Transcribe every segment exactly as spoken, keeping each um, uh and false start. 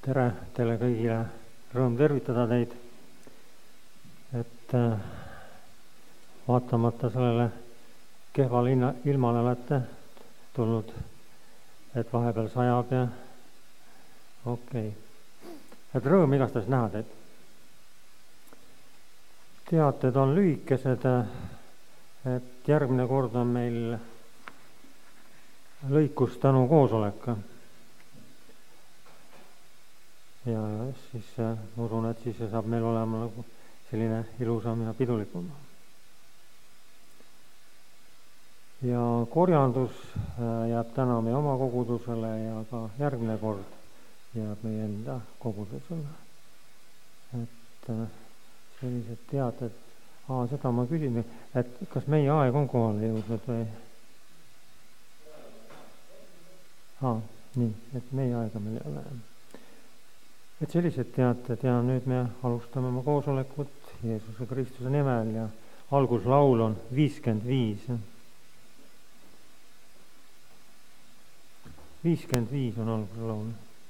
tere teile kõigile, rõõm tervitada teid, et vaatamata sellele kehvale ilmale olete tulnud, et vahepeal sajab ja okei okay.. Et rõõm igastahes näha teid. Teated on lühikesed, et järgmine kord on meil lõikustänu koosolek. Ja siis ma usun, et siis saab meil olema nagu selline ilusam ja pidulikum. Ja korjandus jääb täna meie oma kogudusele ja ka järgmine kord jääb meie enda kogudusele. Et sellised teated, aa, seda ma küsin, et kas meie aeg on kohale jõudnud või? Aa, nii, et meie aega meil ei ole. Et sellised teated ja nüüd me alustame oma koosolekut Jeesuse Kristuse nimel ja alguslaul on viiskümmend viis. viiskümmend viis on alguslaul.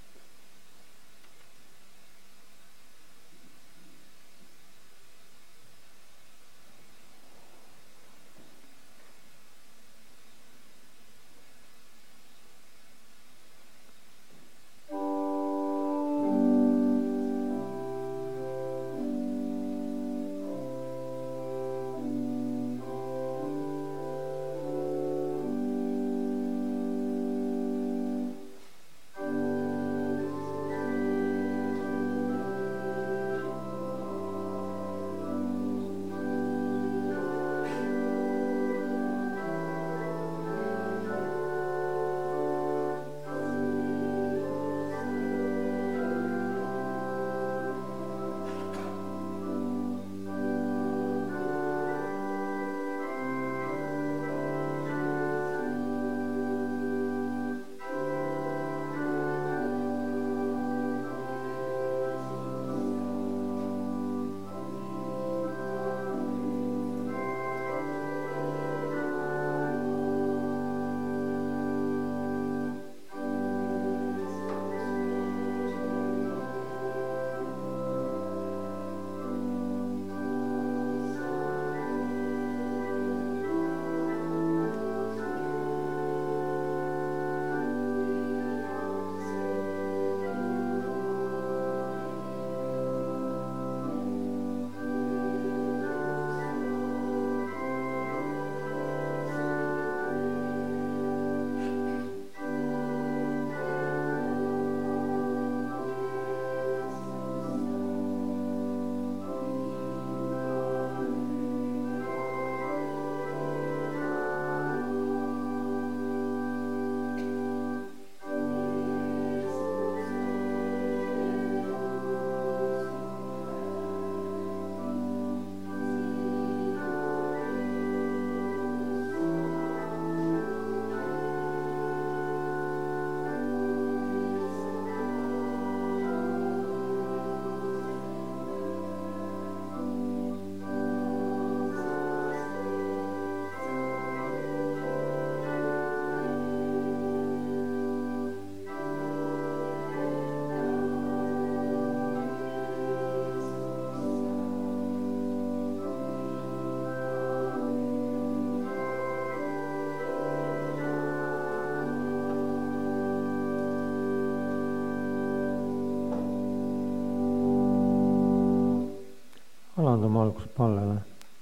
Alandame algus pallele.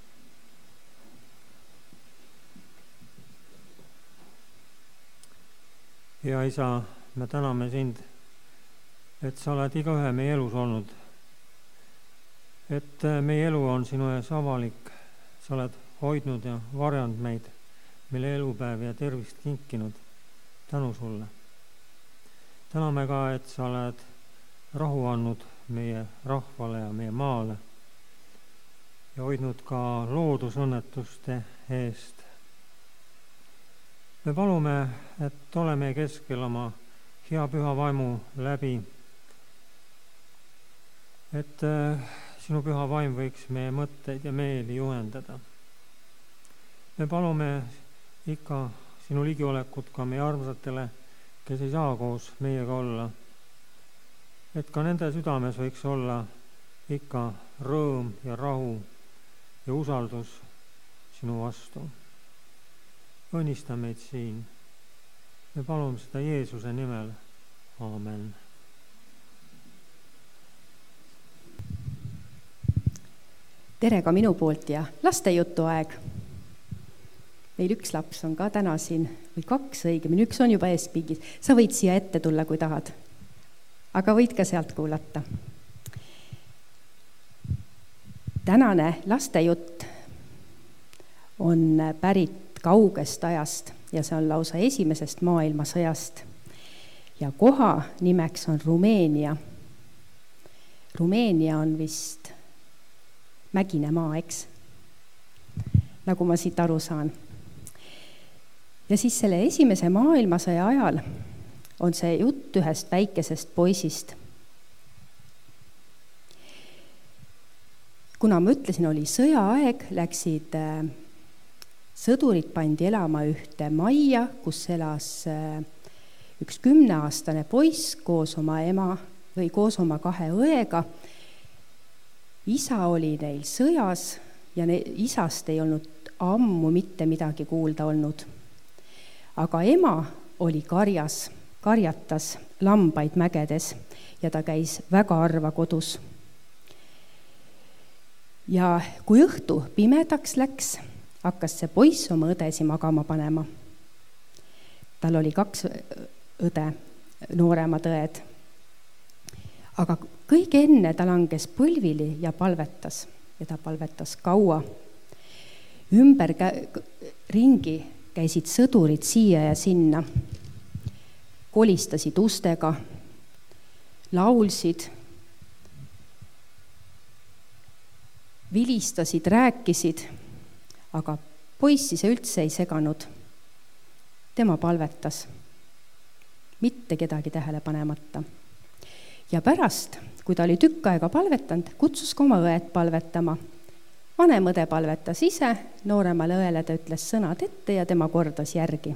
Ja Isa, me täname sind, et sa oled igaühe meie elus olnud. Et meie elu on sinu ees avalik, sa oled hoidnud ja varjanud meid, meile elupäev ja tervist kinkinud. Tänu sulle. Täname ka, et sa oled rahu andnud meie rahvale ja meie maale ja hoidnud ka loodusõnnetuste eest. Me palume, et ole meie keskel oma hea püha vaimu läbi, et sinu püha vaim võiks meie mõtteid ja meeli juhendada. Me palume ikka sinu ligiolekut ka meie armsatele, kes ei saa koos meiega olla. et ka nende südames võiks olla ikka rõõm ja rahu ja usaldus sinu vastu. Õnnista meid siin. Me palume seda Jeesuse nimel. Aamen. Tere ka minu poolt ja lastejutu aeg. Meil üks laps on ka täna siin, või kaks õigemini, üks on juba eespingis. Sa võid siia ette tulla, kui tahad. Aga võid ka sealt kuulata. Tänane lastejutt on pärit kaugest ajast ja see on lausa esimesest maailmasõjast. Ja koha nimeks on Rumeenia. Rumeenia on vist mägine maa, eks? Nagu ma siit aru saan. Ja siis selle esimese maailmasõja ajal on see jutt ühest väikesest poisist. Kuna ma ütlesin, oli sõjaaeg, läksid äh, sõdurid pandi elama ühte majja, kus elas äh, üks kümneaastane poiss koos oma ema või koos oma kahe õega. Isa oli neil sõjas ja ne, isast ei olnud ammu mitte midagi kuulda olnud. Aga ema oli karjas, karjatas lambaid mägedes ja ta käis väga harva kodus. Ja kui õhtu pimedaks läks, hakkas see poiss oma õdesi magama panema. Tal oli kaks õde, nooremad õed. Aga kõige enne ta langes põlvili ja palvetas. Ja ta palvetas kaua. Ümber kä- ringi käisid sõdurid siia ja sinna. Kolistasid ustega, laulsid, vilistasid, rääkisid, aga poissi see üldse ei seganud. Tema palvetas, mitte kedagi tähele panemata. Ja pärast, kui ta oli tükk aega palvetanud, kutsus ka oma õed palvetama. Vanem õde palvetas ise, nooremale õele ta ütles sõnad ette ja tema kordas järgi.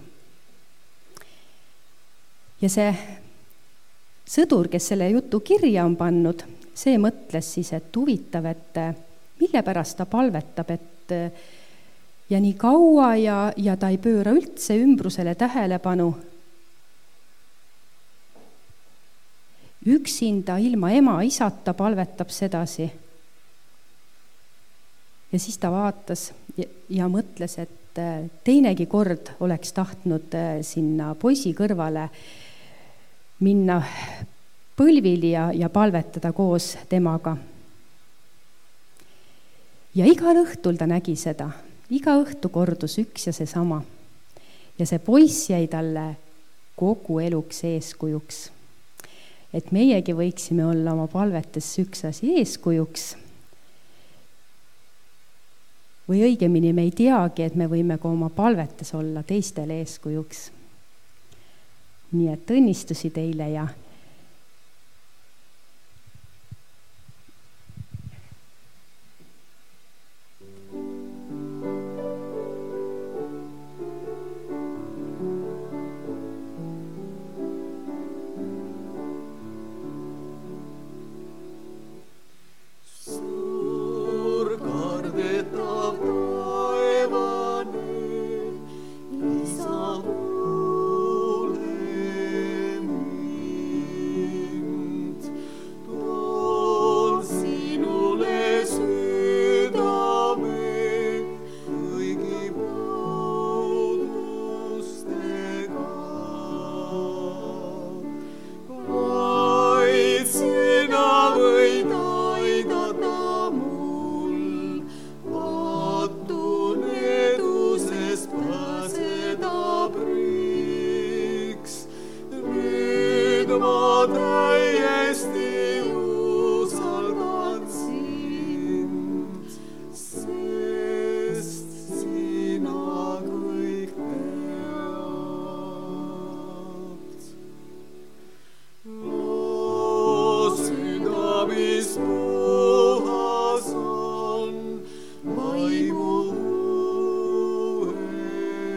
Ja see sõdur, kes selle jutu kirja on pannud, see mõtles siis, et huvitav, et mille pärast ta palvetab, et ja nii kaua ja, ja ta ei pööra üldse ümbrusele tähelepanu. Üksinda ilma ema isata palvetab sedasi. Ja siis ta vaatas ja, ja mõtles, et teinegi kord oleks tahtnud sinna poisi kõrvale minna põlvili ja, ja palvetada koos temaga. Ja igal õhtul ta nägi seda. Iga õhtu kordus üks ja see sama. Ja see poiss jäi talle kogu eluks eeskujuks. Et meiegi võiksime olla oma palvetes üks asi eeskujuks. Või õigemini me ei teagi, et me võime ka oma palvetes olla teistele eeskujuks. Nii et õnnistusi teile ja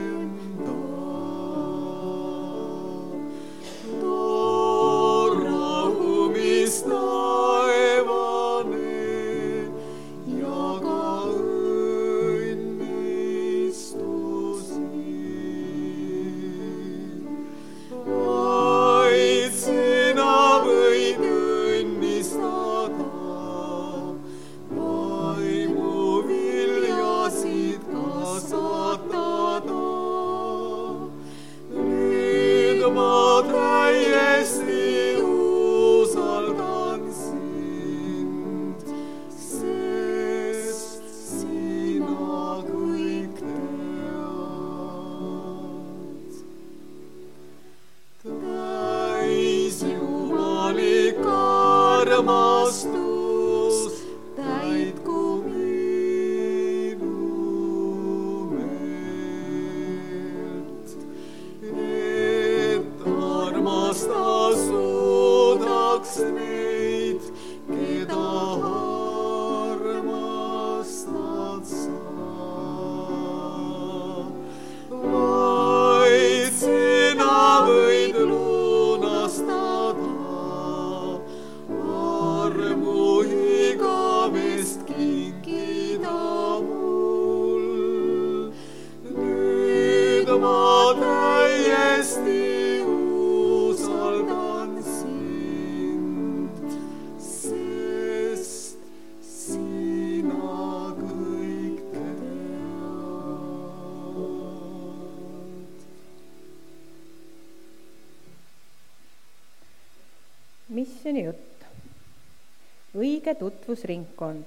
Tora armastus täitku minu meelt, et armastada suudaks neid, keda armastad sa. Vaid sina võid lunastada armu igavest kinkida mul. Nüüd ma täiesti usaldan sind, sest sina kõik tead. Missioni jutt. Õige tutvusringkond.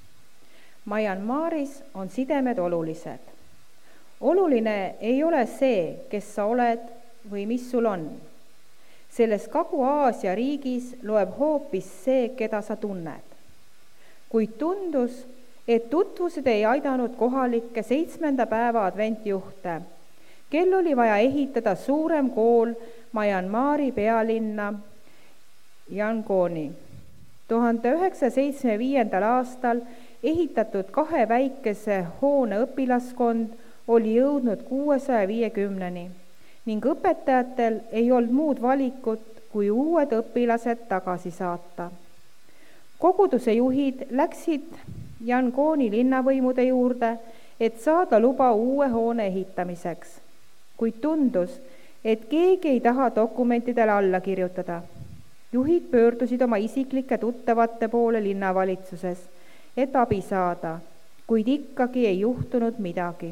Myanmaris on sidemed olulised. Oluline ei ole see, kes sa oled või mis sul on. Selles Kagu-Aasia riigis loeb hoopis see, keda sa tunned. Kuid tundus, et tutvused ei aidanud kohalikke seitsmenda päeva adventjuhte, kel oli vaja ehitada suurem kool Myanmari pealinna Yangooni. tuhande üheksasaja seitsmekümne viiendal aastal ehitatud kahe väikese hoone õpilaskond oli jõudnud kuuesaja viiekümneni ning õpetajatel ei olnud muud valikut, kui uued õpilased tagasi saata. Koguduse juhid läksid Yangooni linnavõimude juurde, et saada luba uue hoone ehitamiseks, kuid tundus, et keegi ei taha dokumentidele alla kirjutada. Juhid pöördusid oma isiklike tuttavate poole linnavalitsuses, et abi saada, kuid ikkagi ei juhtunud midagi.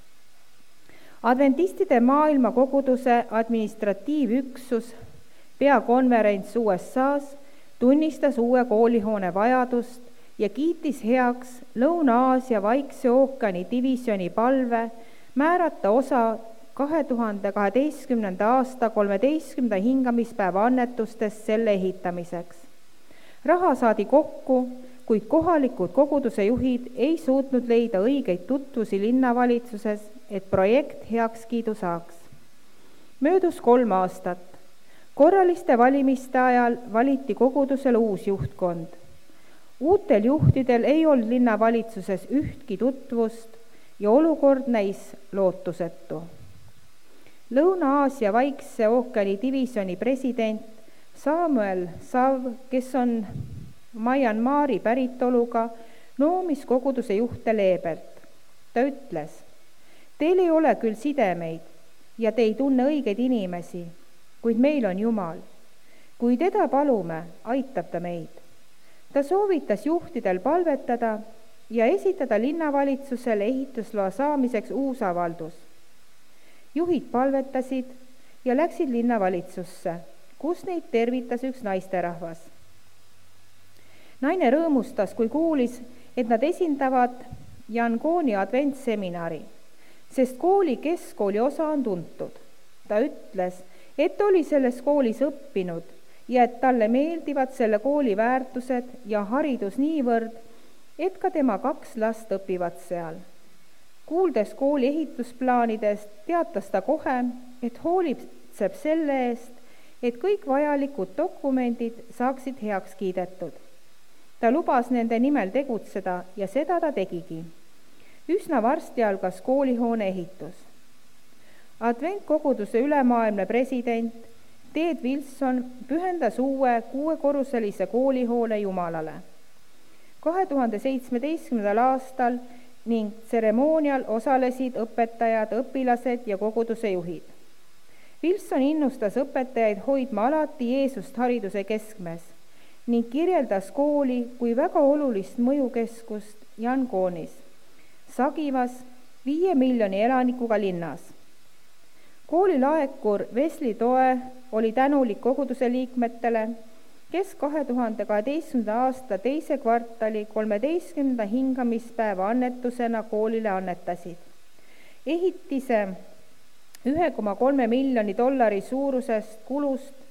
Adventistide maailma koguduse administratiivüksus peakonverents U S A-s tunnistas uue koolihoone vajadust ja kiitis heaks Lõuna-Aasia Vaikse ookeani divisjoni palve määrata osa kahe tuhande kaheteistkümnenda aasta kolmeteistkümnenda hingamispäeva annetustest selle ehitamiseks. Raha saadi kokku, kuid kohalikud koguduse juhid ei suutnud leida õigeid tutvusi linnavalitsuses, et projekt heakskiidu saaks. Möödus kolm aastat. Korraliste valimiste ajal valiti kogudusele uus juhtkond. Uutel juhtidel ei olnud linnavalitsuses ühtki tutvust ja olukord näis lootusetu. Lõuna-Aasia Vaikse ookeani divisjoni president Samuel Sav, kes on Myanmari päritoluga, noomis koguduse juhte leebelt. Ta ütles, teil ei ole küll sidemeid ja te ei tunne õigeid inimesi, kuid meil on Jumal. Kui teda palume, aitab ta meid. Ta soovitas juhtidel palvetada ja esitada linnavalitsusele ehitusloa saamiseks uus avaldus. Juhid palvetasid ja läksid linnavalitsusse, kus neid tervitas üks naisterahvas. Naine rõõmustas, kui kuulis, et nad esindavad Yangooni adventseminari, sest kooli keskkooli osa on tuntud. Ta ütles, et oli selles koolis õppinud ja et talle meeldivad selle kooli väärtused ja haridus niivõrd, et ka tema kaks last õpivad seal. Kuuldes kooli ehitusplaanidest, teatas ta kohe, et hoolitseb selle eest, et kõik vajalikud dokumendid saaksid heaks kiidetud. Ta lubas nende nimel tegutseda ja seda ta tegigi. Üsna varsti algas koolihoone ehitus. Adventkoguduse ülemaailmne president Ted Wilson pühendas uue kuuekorruselise koolihoone Jumalale. kahe tuhande seitsmeteistkümnendal aastal ning tseremoonial osalesid õpetajad, õpilased ja koguduse juhid. Wilson innustas õpetajaid hoidma alati Jeesust hariduse keskmes ning kirjeldas kooli kui väga olulist mõjukeskust Yangoonis, sagivas viie miljoni elanikuga linnas. Kooli laekur Wesley Toe oli tänulik koguduse liikmetele, kes kahe tuhande kaheteistkümnenda aasta teise kvartali kolmeteistkümnenda hingamispäeva annetusena koolile annetasid. Ehitise ühe koma kolme miljoni dollari suurusest kulust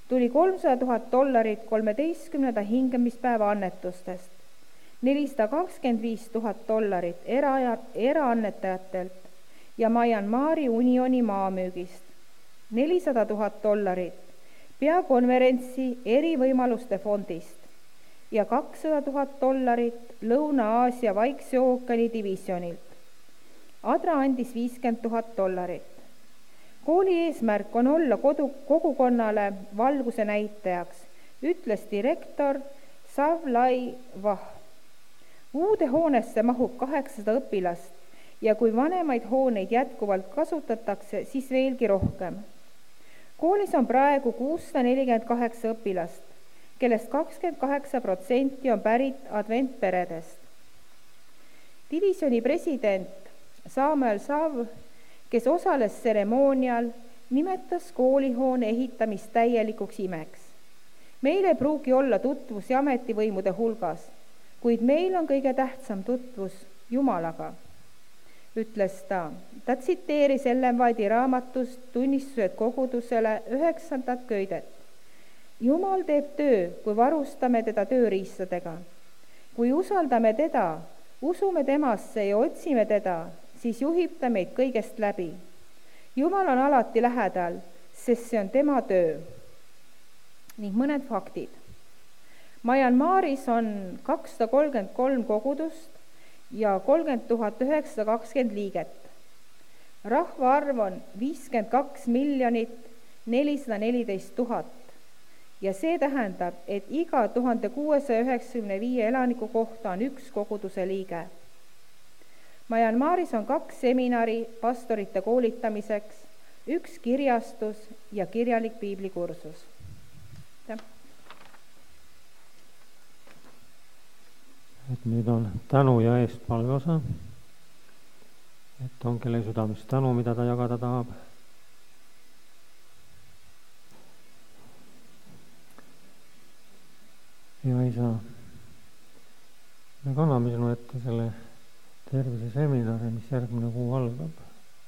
tuli kolmsada tuhat dollarit kolmeteistkümnenda hingamispäeva annetustest, nelisada kakskümmend viis tuhat dollarit era, eraannetajatelt ja Myanmari unioni maamüügist, nelisada tuhat dollarit peakonverentsi erivõimaluste fondist ja kakssada tuhat dollarit Lõuna-Aasia Vaikse ookeani divisjonilt. Adra andis viiskümmend tuhat dollarit. Kooli eesmärk on olla kodu, kogukonnale valguse näitajaks, ütles direktor Savlai Vah. Uude hoonesse mahub kaheksasada õpilast ja kui vanemaid hooneid jätkuvalt kasutatakse, siis veelgi rohkem. Koolis on praegu kuussada nelikümmend kaheksa õpilast, kellest kakskümmend kaheksa protsenti on pärit adventperedest. Divisjoni president Samuel Sav, kes osales tseremoonial, nimetas koolihoone ehitamist täielikuks imeks. Meil ei pruugi olla tutvus ja ametivõimude hulgas, kuid meil on kõige tähtsam tutvus Jumalaga, ütles ta. Ta tsiteeris Ellen White'i raamatust Tunnistused kogudusele üheksandat köidet. Jumal teeb töö, kui varustame teda tööriistadega. Kui usaldame teda, usume temasse ja otsime teda, siis juhib ta meid kõigest läbi. Jumal on alati lähedal, sest see on tema töö. Ning mõned faktid. Myanmaris on kakssada kolmkümmend kolm kogudust ja kolmkümmend tuhat üheksasada kakskümmend liiget. Rahvaarv on viiskümmend kaks miljonit nelisada neliteist tuhat ja see tähendab, et iga tuhande kuuesaja üheksakümne viie elaniku kohta on üks koguduse liige. Myanmaris on kaks seminari pastorite koolitamiseks, üks kirjastus ja kirjalik piiblikursus. Et nüüd on tänu ja eestpalve osa, et on kelle südames tänu, mida ta jagada tahab. Ja isa, me kanname sinu ette selle tervise seminari, mis järgmine kuu algab.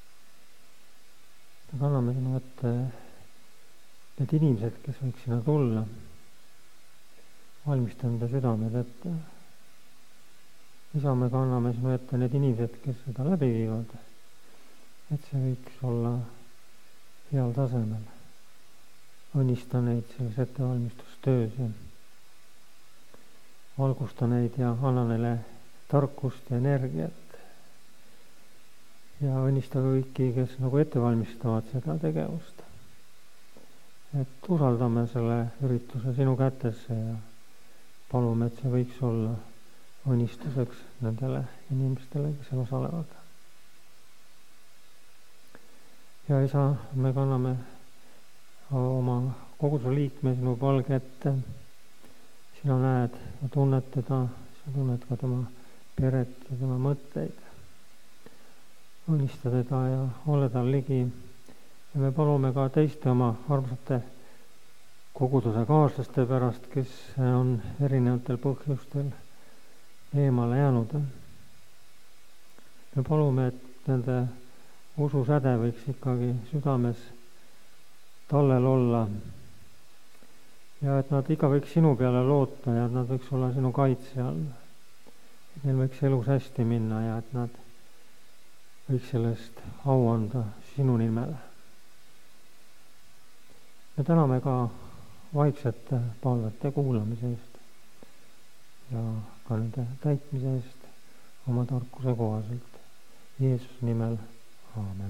Me kanname sinu ette need inimesed, kes võiks sinna tulla, valmista enda südamed ette. Isa, me kanname sinu ette need inimesed, kes seda läbi viivad, et see võiks olla heal tasemel. Õnnista neid selles ettevalmistustöös ja valgusta neid ja anna neile tarkust ja energiat. Ja õnnista kõiki, kes nagu ette valmistavad seda tegevust. Et usaldame selle ürituse sinu kätesse ja palume, et see võiks olla õnnistuseks nendele inimestele, kes seal osalevad. Ja isa, me kanname oma koguduse liikme sinu palge ette. Sina näed ja tunned teda, sa tunned ka tema peret ja tema mõtteid. Õnnista teda ja ole tal ligi. Ja me palume ka teiste oma armsate koguduse kaaslaste pärast, kes on erinevatel põhjustel eemale jäänud. Me palume, et nende ususäde võiks ikkagi südames tallel olla ja et nad ikka võiks sinu peale loota ja et nad võiks olla sinu kaitse all. Et neil võiks elus hästi minna ja et nad võiks sellest au anda sinu nimel. Me täname ka vaiksete palvete kuulamise eest ja ka nende täitmise eest oma tarkuse kohaselt. Jeesuse nimel, aamen.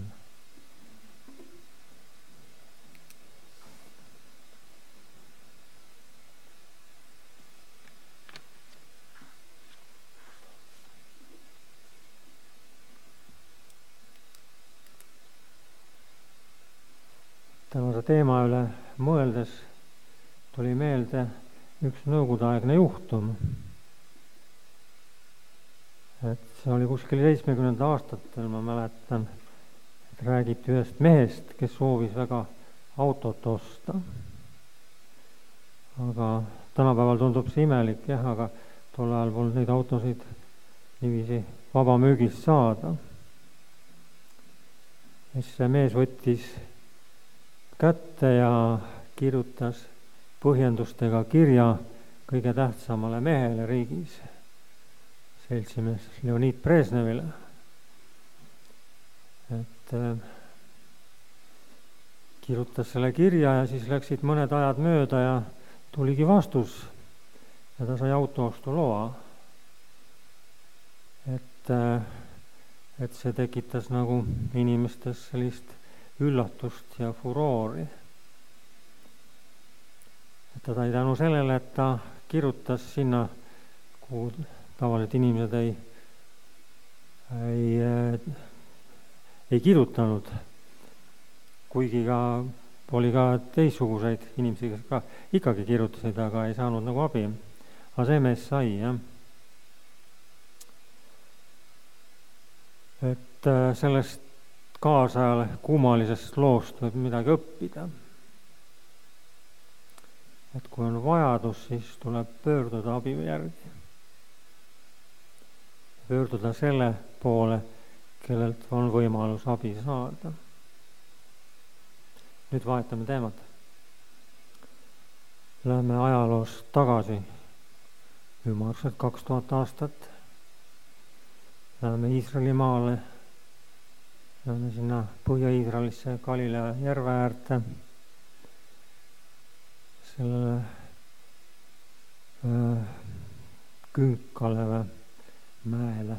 Tänase teema üle mõeldes tuli meelde üks nõukogudeaegne juhtum. Et see oli kuskil seitsmekümnenda aastatel, ma mäletan, et räägiti ühest mehest, kes soovis väga autot osta. Aga tänapäeval tundub see imelik, jah, aga tol ajal polnud neid autosid niiviisi vabamüügist saada. Ja siis see mees võttis kätte ja kirjutas põhjendustega kirja kõige tähtsamale mehele riigis, seltsimees Leonid Brežnevile. Et kirjutas selle kirja ja siis läksid mõned ajad mööda ja tuligi vastus ja ta sai autoostuloa. Et, et see tekitas nagu inimestes sellist üllatust ja furoori. Et ta sai tänu sellele, et ta kirjutas sinna, kuhu tavalised inimesed ei, ei, ei kirjutanud, kuigi ka oli ka teissuguseid inimesi, kes ka ikkagi kirjutasid, aga ei saanud nagu abi. Aga see mees sai, jah. Et sellest kaasajale kummalisest loost võib midagi õppida. Et kui on vajadus, siis tuleb pöörduda abi järgi. Pöörduda selle poole, kellelt on võimalus abi saada. Nüüd vahetame teemat. Lähme ajaloos tagasi ümmarguselt kaks tuhat aastat. Lähme Iisraeli maale, lähme sinna Põhja-Iisraelisse Galilea järve äärte, sellele äh, Künkaleve mäele,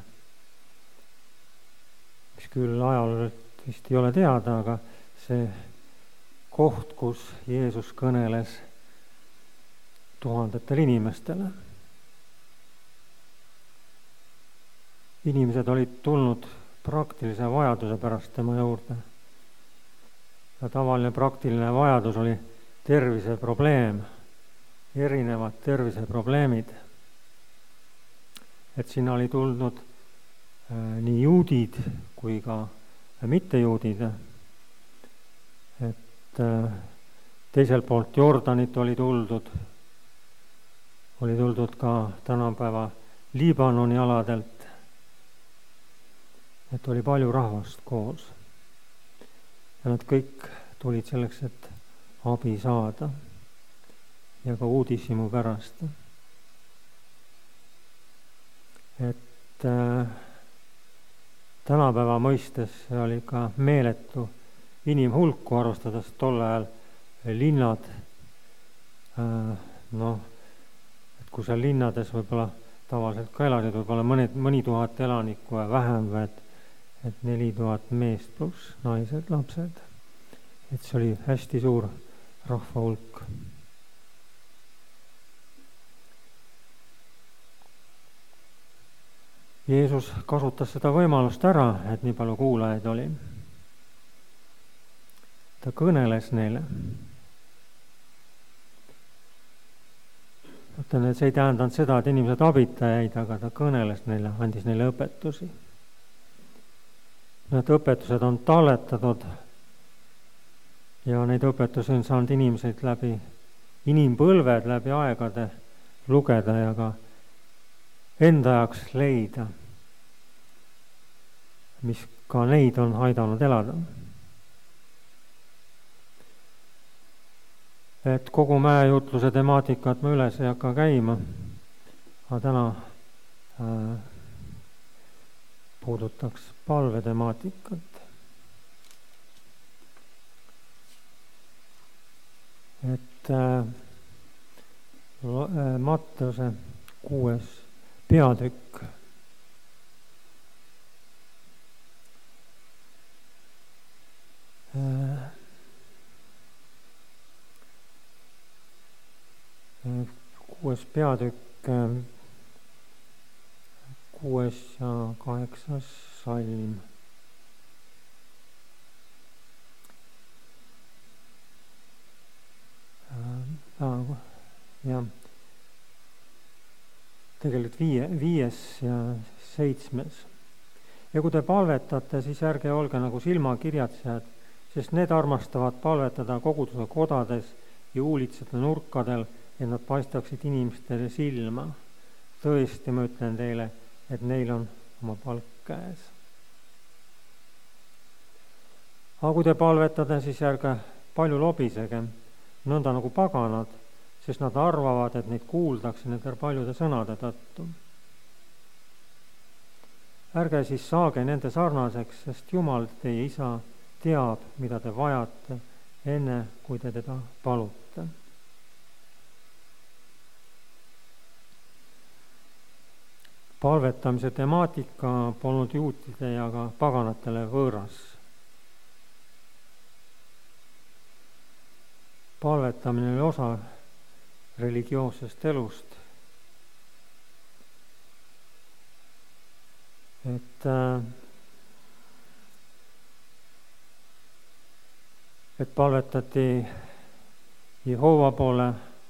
mis küll ajalooliselt vist ei ole teada, aga see koht, kus Jeesus kõneles tuhandetele inimestele. Inimesed olid tulnud praktilise vajaduse pärast tema juurde. Ja tavaline praktiline vajadus oli terviseprobleem, erinevad terviseprobleemid. Et sinna oli tulnud äh, nii juudid kui ka mittejuudid. Et äh, teiselt poolt Jordanit oli tuldud, oli tuldud ka tänapäeva Liibanoni aladelt. Et oli palju rahvast koos. Ja nad kõik tulid selleks, et abi saada ja ka uudishimu pärast. Et äh, tänapäeva mõistes oli ka meeletu inimhulku, arvestades tol ajal linnad. Äh, noh, et kui seal linnades võib-olla tavaliselt ka elasid, võib-olla mõni, mõni tuhat elanikku ja vähem, et, et neli tuhat meest pluss naised, lapsed. Et see oli hästi suur rahvahulk. Jeesus kasutas seda võimalust ära, et nii palju kuulajaid oli. Ta kõneles neile. Mõtlen, et see ei tähendanud seda, et inimesed abita jäid, aga ta kõneles neile, andis neile õpetusi. Need õpetused on talletatud ja neid õpetusi on saanud inimesed läbi inimpõlved, läbi aegade lugeda ja ka enda jaoks leida, mis ka neid on aidanud elada. Et kogu mäejutluse temaatikat ma üles ei hakka käima, aga täna äh, puudutaks palve temaatikat. Et äh, Matteuse kuues peatükk. Äh, kuues peatükk, kuues ja kaheksas salm. Äh, ja tegelikult viie, viies ja seitsmes. Ja kui te palvetate, siis ärge olge nagu silmakirjatsejad, sest need armastavad palvetada koguduse kodades ja uulitsete nurkadel, et nad paistaksid inimestele silma. Tõesti, ma ütlen teile, et neil on oma palk käes. Aga kui te palvetate, siis ärge palju lobisege, nõnda nagu paganad, sest nad arvavad, et neid kuuldakse nende paljude sõnade tõttu. Ärge siis saage nende sarnaseks, sest Jumal, teie isa, teab, mida te vajate, enne kui te teda palute. Palvetamise temaatika polnud juutide ja ka paganatele võõras. Palvetamine oli osa religioossest elust. Et, et palvetati Jehoova poole,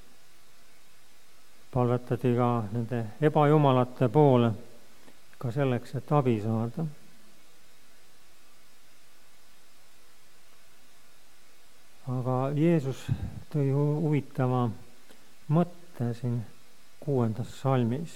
palvetati ka nende ebajumalate poole, ka selleks, et abi saada. Aga Jeesus tõi huvitava mõtte siin kuuendas salmis,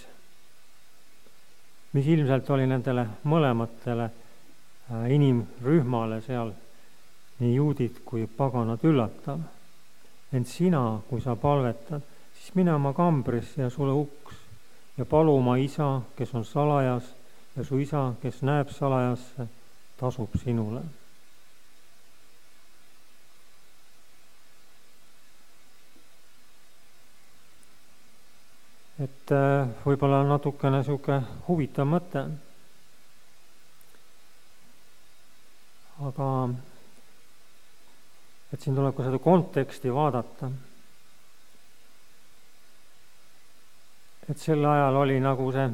mis ilmselt oli nendele mõlematele inimrühmale seal, nii juudid kui paganad üllatav. Ent sina, kui sa palvetad, siis mine oma kambrisse ja sule uks ja palu oma isa, kes on salajas, ja su isa, kes näeb salajasse, tasub sinule. Et võib-olla natukene sihuke huvitav mõte. Aga et siin tuleb ka seda konteksti vaadata. Et sel ajal oli nagu see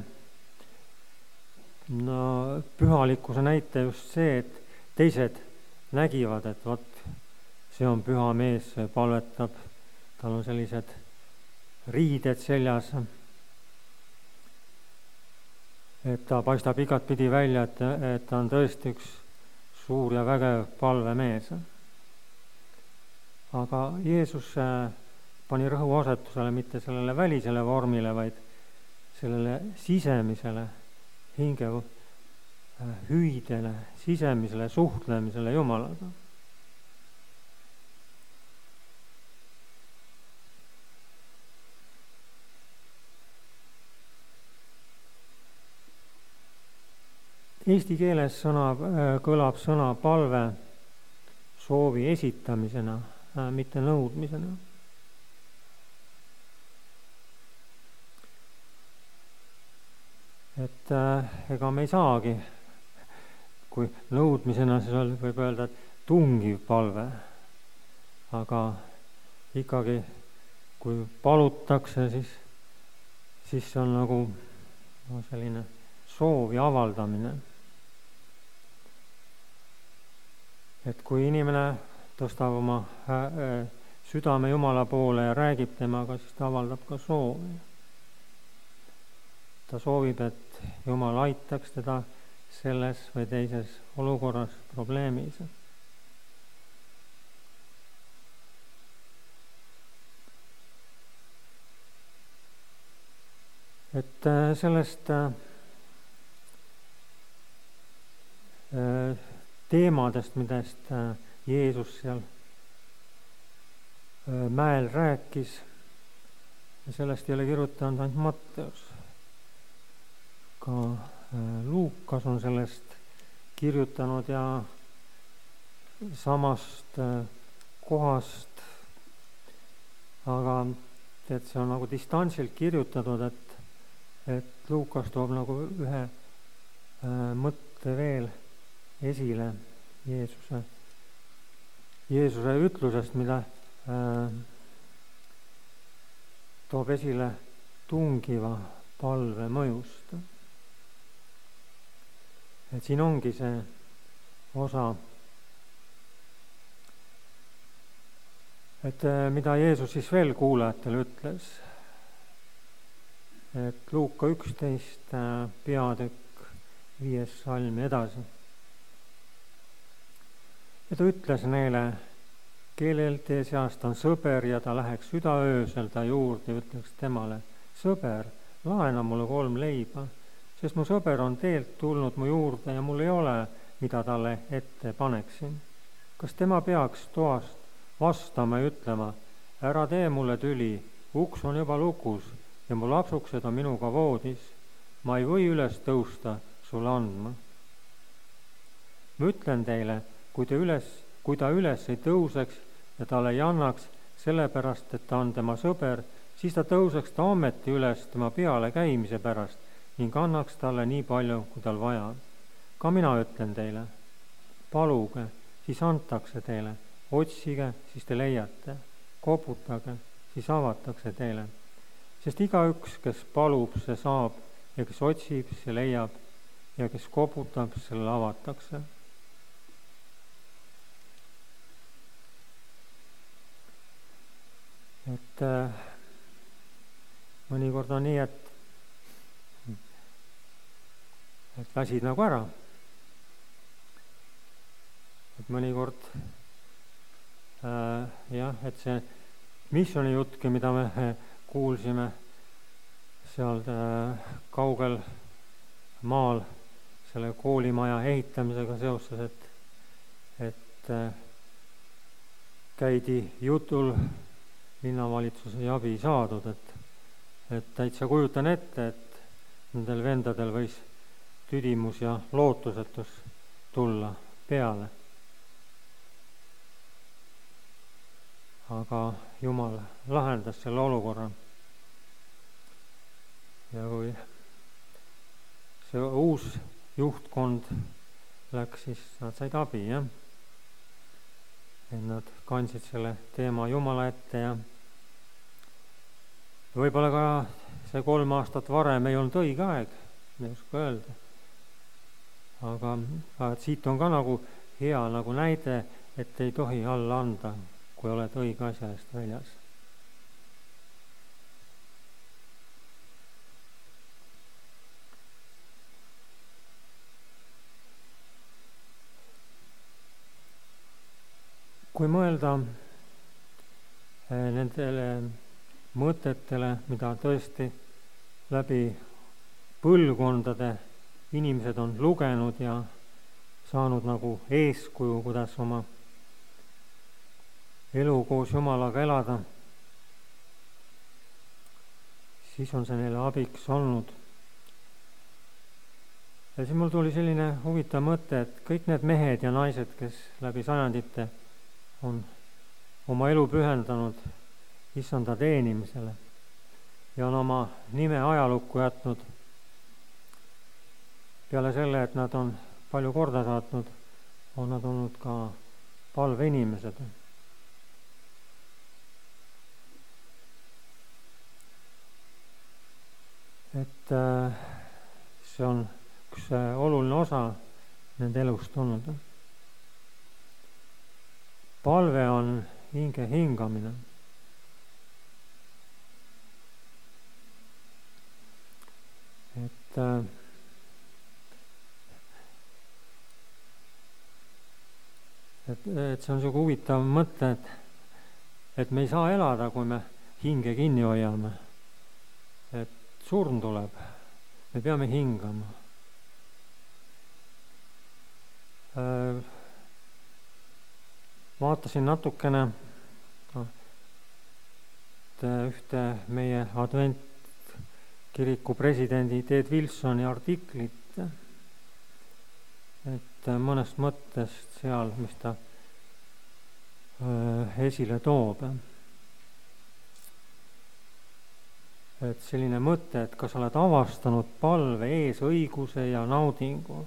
no, pühalikkuse näite just see, et teised nägivad, et vot see on püha mees, see palvetab, tal on sellised riided seljas, et ta paistab igat pidi välja, et, et ta on tõesti üks suur ja vägev palvemees. Aga Jeesus pani rõhuasetusele mitte sellele välisele vormile, vaid sellele sisemisele hinge hüüdele, sisemisele suhtlemisele Jumalaga. Eesti keeles sõna, kõlab sõna palve soovi esitamisena, mitte nõudmisena. Et ega me ei saagi, kui nõudmisena siis võib öelda, et tungiv palve, aga ikkagi kui palutakse, siis, siis see on nagu no, selline soovi avaldamine. Et kui inimene tõstab oma südame Jumala poole ja räägib temaga, siis ta avaldab ka soovi. Ta soovib, et Jumal aitaks teda selles või teises olukorras, probleemis. Et sellest teemadest, millest Jeesus seal mäel rääkis, ja sellest ei ole kirjutanud ainult Matteus. Ka Luukas on sellest kirjutanud ja samast kohast, aga et see on nagu distantsilt kirjutatud, et, et Luukas toob nagu ühe mõtte veel esile Jeesuse, Jeesuse ütlusest, mida äh, toob esile tungiva palve mõjust. Et siin ongi see osa, et äh, mida Jeesus siis veel kuulajatele ütles, et Luuka üksteist äh, peatükk viies salm edasi. Ja ta ütles neile, kellel teie seast on sõber ja ta läheks südaöösel ta juurde ja ütleks temale, sõber, laena mulle kolm leiba, sest mu sõber on teelt tulnud mu juurde ja mul ei ole, mida talle ette paneksin. Kas tema peaks toast vastama ja ütlema, ära tee mulle tüli, uks on juba lukus ja mu lapsukesed on minuga voodis. Ma ei või üles tõusta sulle andma. Ma ütlen teile, kui, te üles, kui ta üles ei tõuseks ja talle ei annaks, sellepärast, et ta on tema sõber, siis ta tõuseks ta ometi üles tema peale käimise pärast ning annaks talle nii palju, kui tal vaja. Ka mina ütlen teile, paluge, siis antakse teile, otsige, siis te leiate, koputage, siis avatakse teile. Sest igaüks, kes palub, see saab ja kes otsib, see leiab ja kes koputab, selle avatakse. Et äh, mõnikord on nii, et et väsid nagu ära. Et mõnikord äh, jah, et see missiooni jutki, mida me kuulsime seal äh, kaugel maal selle koolimaja ehitamisega seoses, et, et äh, käidi jutul linnavalitsuse abi saadud, et, et täitsa kujutan ette, et nendel vendadel võis tüdimus ja lootusetus tulla peale. Aga Jumal lahendas selle olukorra. Ja kui see uus juhtkond läks, siis nad said abi, jah. Et nad kandsid selle teema Jumala ette ja võib-olla ka see kolm aastat varem ei olnud õige aeg, ei oska öelda. Aga, aga siit on ka nagu hea nagu näide, et ei tohi alla anda, kui oled õige asja eest väljas. Kui mõelda nendele mõtetele, mida tõesti läbi põlvkondade inimesed on lugenud ja saanud nagu eeskuju, kuidas oma elu koos Jumalaga elada, siis on see neile abiks olnud. Ja siis mul tuli selline huvitav mõte, et kõik need mehed ja naised, kes läbi sajandite on oma elu pühendanud Issanda teenimisele ja on oma nime ajalukku jätnud peale selle, et nad on palju korda saatnud, on nad olnud ka palveinimesed. Et see on üks oluline osa nende elust olnud. Palve on hinge hingamine. Et Et, et see on selline huvitav mõte, et, et me ei saa elada, kui me hinge kinni hoiame. Et surm tuleb, me peame hingama. Vaatasin natukene ühte meie adventkiriku presidendi Ted Wilsoni artiklit, et mõnest mõttest seal, mis ta äh, esile toob. Et selline mõte, et kas oled avastanud palve ees õiguse ja naudingu.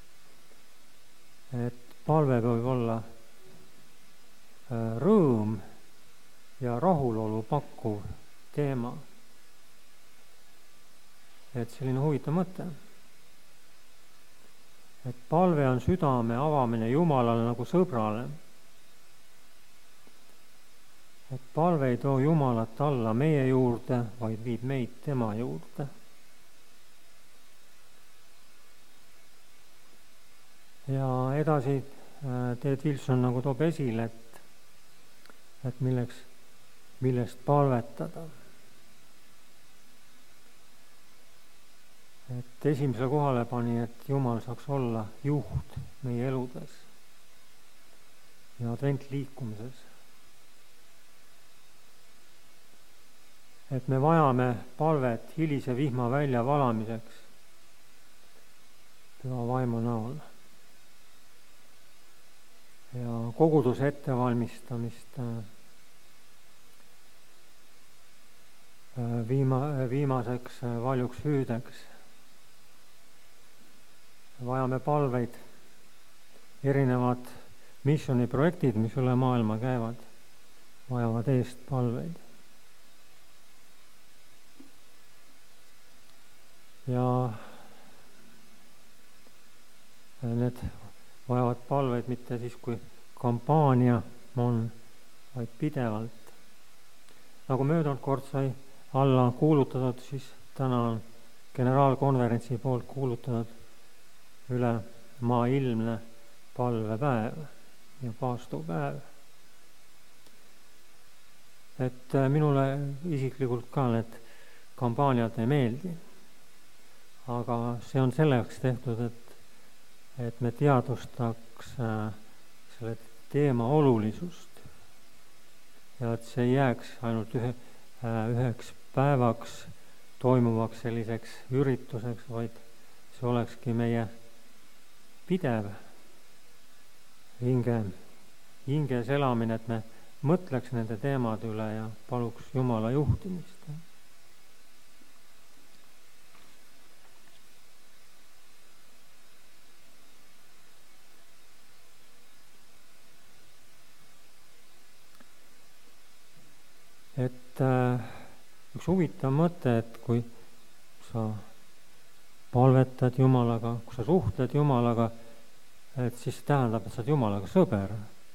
Et palve võib olla äh, rõõm ja rahulolu pakkuv teema. Et selline huvitav mõte. Et palve on südame avamine Jumalale nagu sõbrale. Et palve ei too Jumalat alla meie juurde, vaid viib meid tema juurde. Ja edasi Ted Wilson nagu toob esile, et, et milleks, millest palvetada. Et esimesele kohale pani, et Jumal saaks olla juht meie eludes ja adventliikumises. et me vajame palvet hilise vihma välja valamiseks püha vaimu näol. Ja koguduse ettevalmistamist viima, viimaseks valjuks hüüdeks. Vajame palveid, erinevad missiooniprojektid, mis üle maailma käivad, vajavad eest palveid. Ja need vajavad palveid mitte siis, kui kampaania on, vaid pidevalt. Nagu möödunud kord sai alla kuulutatud, siis täna on generaalkonverentsi poolt kuulutatud üle maailmne palvepäev ja paastupäev. Et minule isiklikult ka need kampaaniad ei meeldi, aga see on selleks tehtud, et et me teadvustaks selle teema olulisust ja et see ei jääks ainult ühe, üheks päevaks toimuvaks selliseks ürituseks, vaid see olekski meie pidev hinge, hinges elamine, et me mõtleks nende teemade üle ja paluks Jumala juhtimist. Et äh, üks huvitav mõte, et kui sa palvetad Jumalaga, kui sa suhtled Jumalaga, et siis tähendab, et sa oled Jumalaga sõber.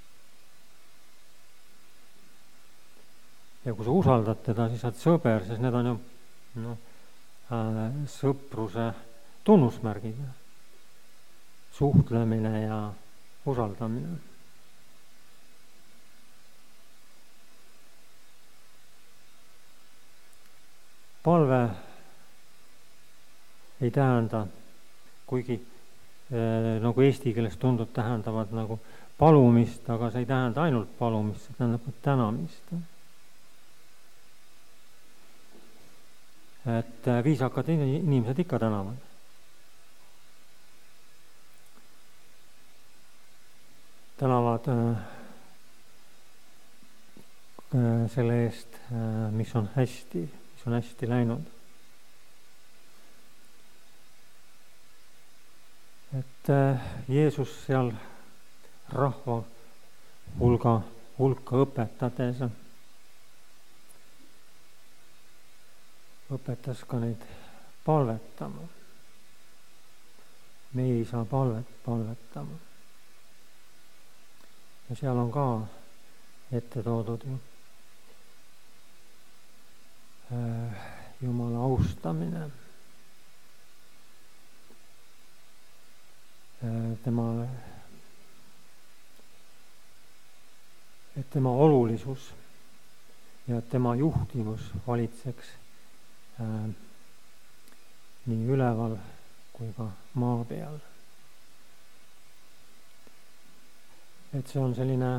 Ja kui sa usaldad teda, siis sa oled sõber, sest need on ju no, äh, sõpruse tunnusmärgid. Suhtlemine ja usaldamine. Palve ei tähenda, kuigi eh, nagu eesti keeles tundub, tähendavad nagu palumist, aga see ei tähenda ainult palumist, see tähendab tänamist. Et viisakad inimesed ikka tänavad. Tänavad eh, selle eest, eh, mis on hästi, on hästi läinud. Et Jeesus seal rahva hulga, hulka õpetades õpetas ka neid palvetama. Me ei saa palvet palvetama. Ja seal on ka ette toodud ju Jumala austamine, tema, et tema olulisus ja tema juhtivus valitseks äh, nii üleval kui ka maa peal. Et see on selline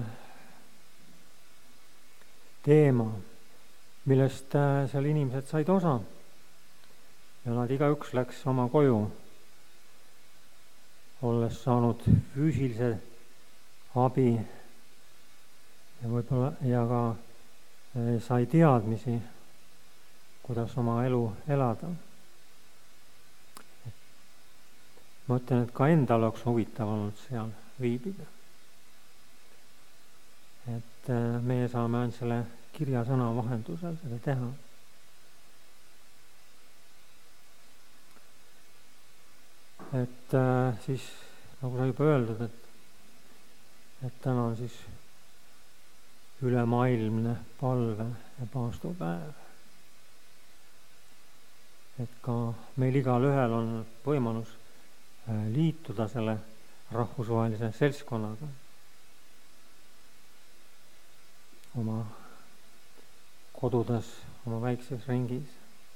teema, millest seal inimesed said osa ja nad igaüks läks oma koju, olles saanud füüsilise abi ja võib-olla ja ka sai teadmisi, kuidas oma elu elada. Ma ütlen, et ka endal oleks huvitav olnud seal viibida. Et meie saame ainult selle kirjasõna vahendusel seda teha. Et äh, siis, nagu sa juba öeldud, et, et täna on siis ülemaailmne palve ja paastupäev. Et ka meil igal ühel on võimalus äh, liituda selle rahvusvahelise seltskonnaga oma kodudes, oma väikses ringis.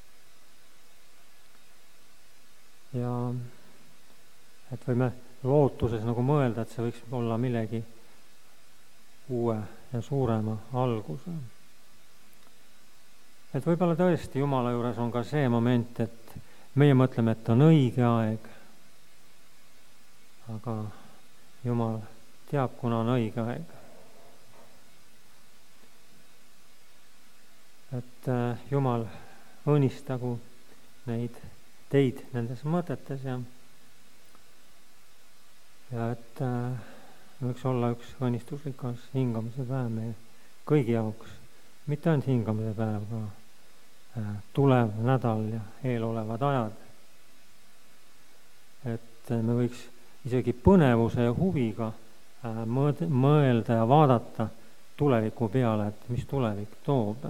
Ja et võime lootuses nagu mõelda, et see võiks olla millegi uue ja suurema alguse. et võib-olla tõesti Jumala juures on ka see moment, et meie mõtleme, et on õige aeg, aga Jumal teab, kuna on õige aeg. Et Jumal õnnistagu neid teid nendes mõtetes ja, ja et võiks olla üks õnnistusrikas hingamise päev meie kõigi jaoks. Mitte ainult hingamise päev, aga tulev nädal ja eelolevad ajad. Et me võiks isegi põnevuse ja huviga mõelda ja vaadata tuleviku peale, et mis tulevik toob.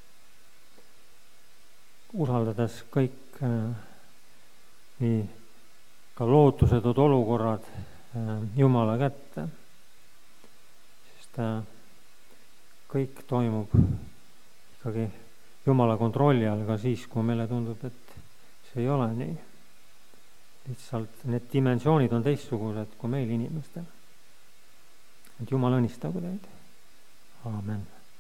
Usaldades kõik nii ka lootusetud olukorrad Jumala kätte, sest kõik toimub ikkagi Jumala kontrolli all ka siis, kui meile tundub, et see ei ole nii. Lihtsalt need dimensioonid on teistsugused kui meil inimestel. Et Jumal õnnistagu teid. Aamen.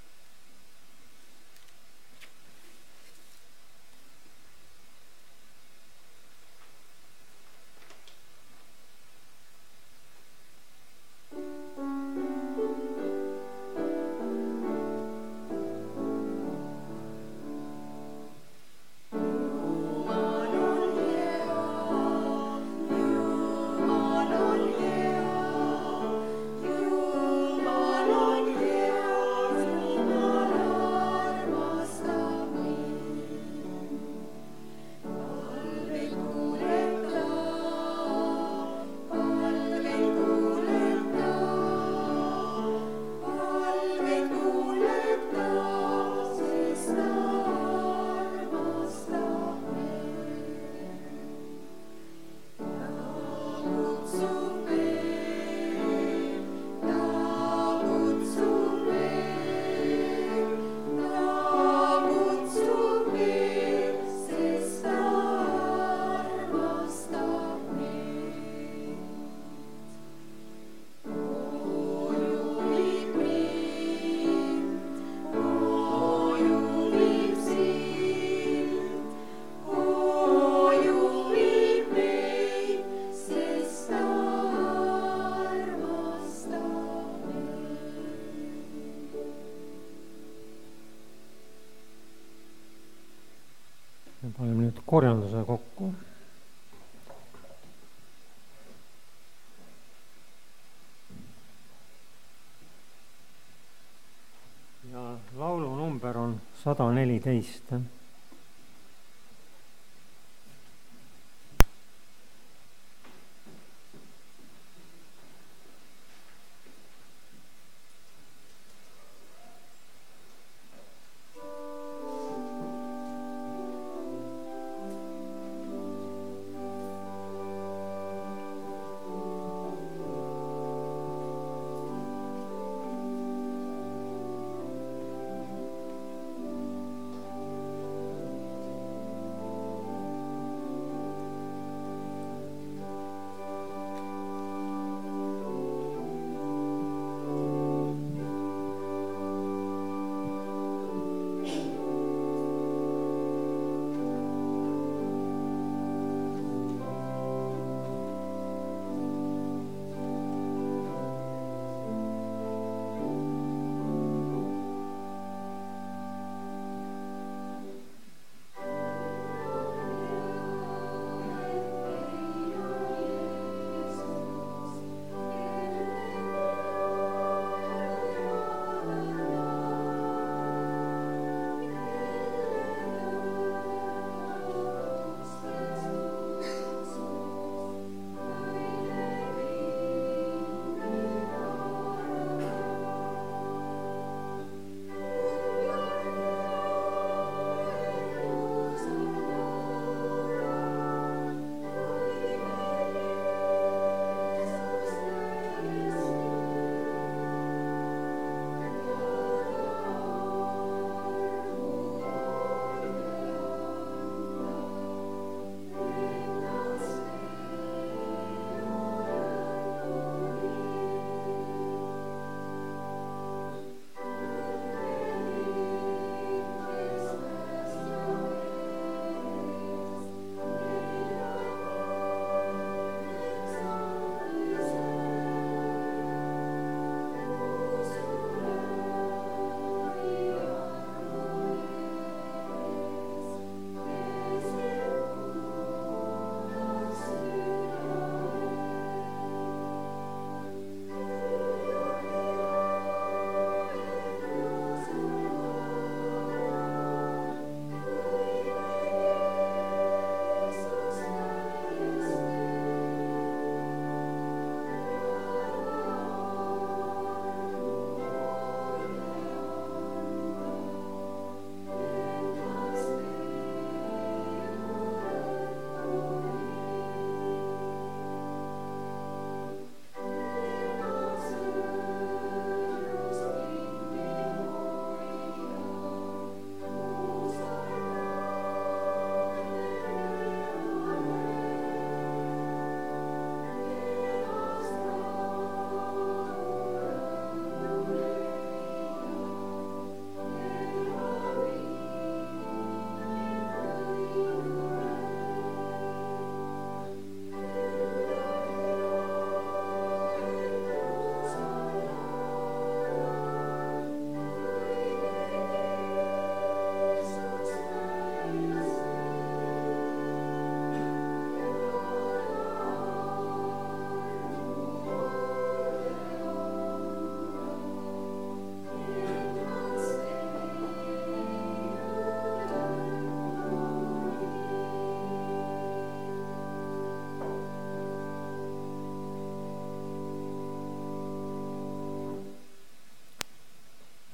Paneme nüüd korjanduse kokku. Ja laulu number on sada neliteist.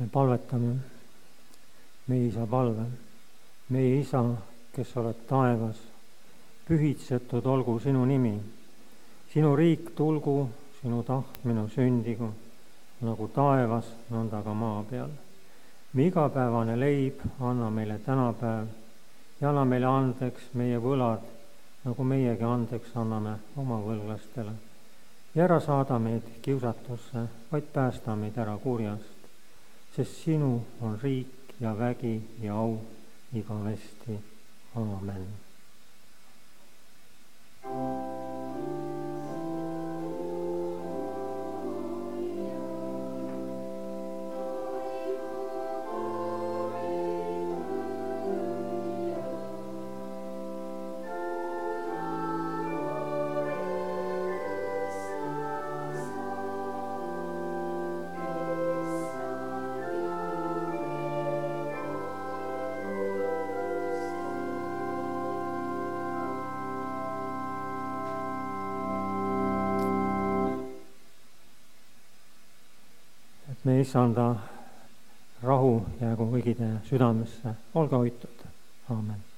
palvetame meie isa palve. Meie isa, kes oled taevas, pühitsetud olgu sinu nimi. Sinu riik tulgu, sinu tahtmine sündigu, nagu taevas, nõnda ka maa peal. Me igapäevane leib anna meile tänapäev ja anna meile andeks meie võlad, nagu meiegi andeks anname oma võlglastele. Ja ära saada meid kiusatusse, vaid päästa meid ära kurjast, sest sinu on riik ja vägi ja au igavesti. Aamen. Me issanda rahu jäägu kõigide südamesse, olge hoitud. Aamen.